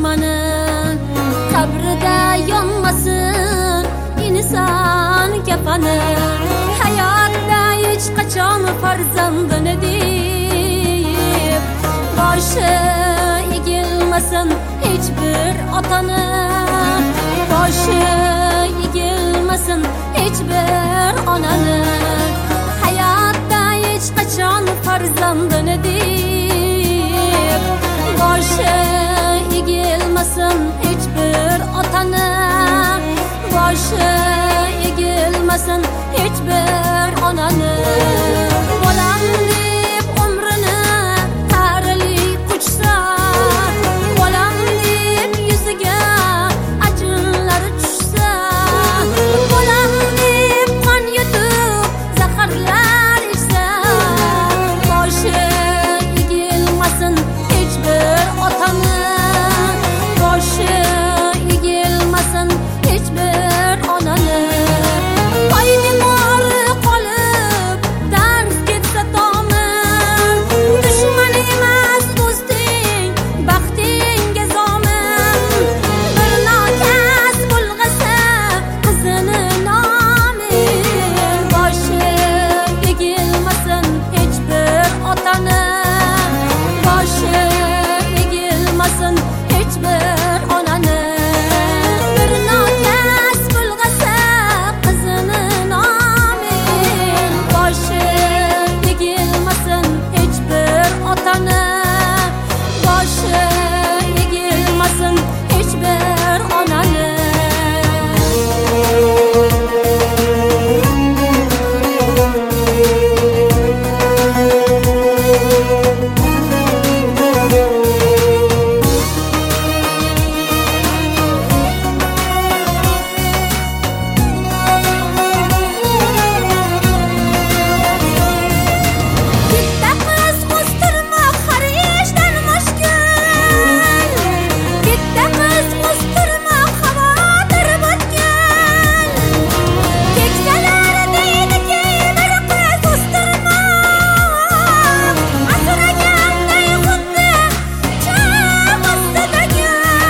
dushmani, qabrida yonmasin inson kafani. Hayotda hech qachon farzandini deb boshi egilmasin hech bir otani, boshi egilmasin hech bir onani. Hayotda hech qachon farzandini deb boshi egilmasin hech bir otani, boshi egilmasin hech bir onani. Bolam deb umrini tarli quchsa, bolam deb yuziga ajinlar tushsa, bolam deb qon yutib zaharlar ichsa, boshi egilmasin hech bir otani, boshi egilmasin hech bir onani. Poymemor qolib dard ketsa tomir, dushman emas do'sting, baxtingga zomin. Bir nokas bulg'asa qizini nomin, boshi egilmasin hech bir otani, boshi egilmasin hech bir onani. Bir nokas bulg'asa qizini nomin, boshi egilmasin hech bir otani, boshi egilmasin hech bir onani. Bitta qiz o'stirmoq har ishdan mushkul, bitta qiz o'stirmoq xavotir botgan. Keksalar deydiki bir qiz o'stirmoq asraganday xuddi cho'g' ostidagi.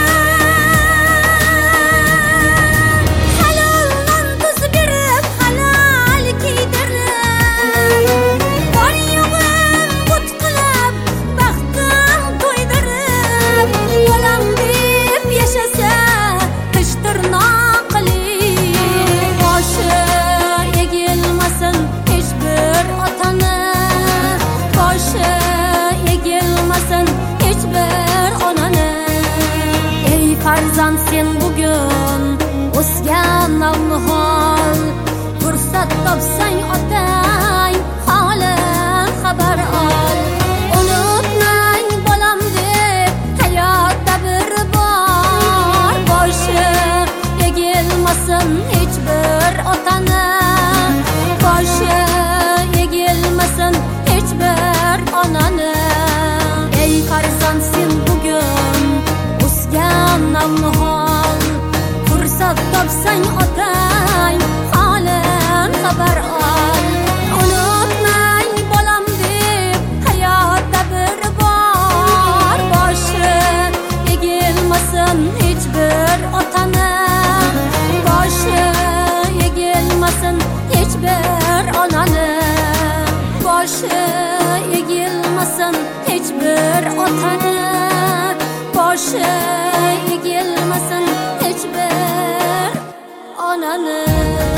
Halol non tuz berib halol kiydirib, bor yo'g'im but qilib baxtim to'ydirib, bolam deb yashasa tish tirnoqli, boshi egilmasin hech bir otani, boshi egilmasin hech bir onani. Ey farzand, sen bugun o'sgan navnihol, fursat topsang otang holidan xabar ol. Unutmang bolam deb hayotda bir bor, boshi egilmasin hech bir otani, boshi egilmasin hech bir onani. Ey farzand, sen bugun o'sgan navnihol, fursat topsang otang holidan xabar ol. Unutmang bolam deb hayotda bir bor, boshi egilmasin hech bir otani, boshi egilmasin hech bir onani, boshi egilmasin hech bir otani, boshi egilmasin hech bir onani.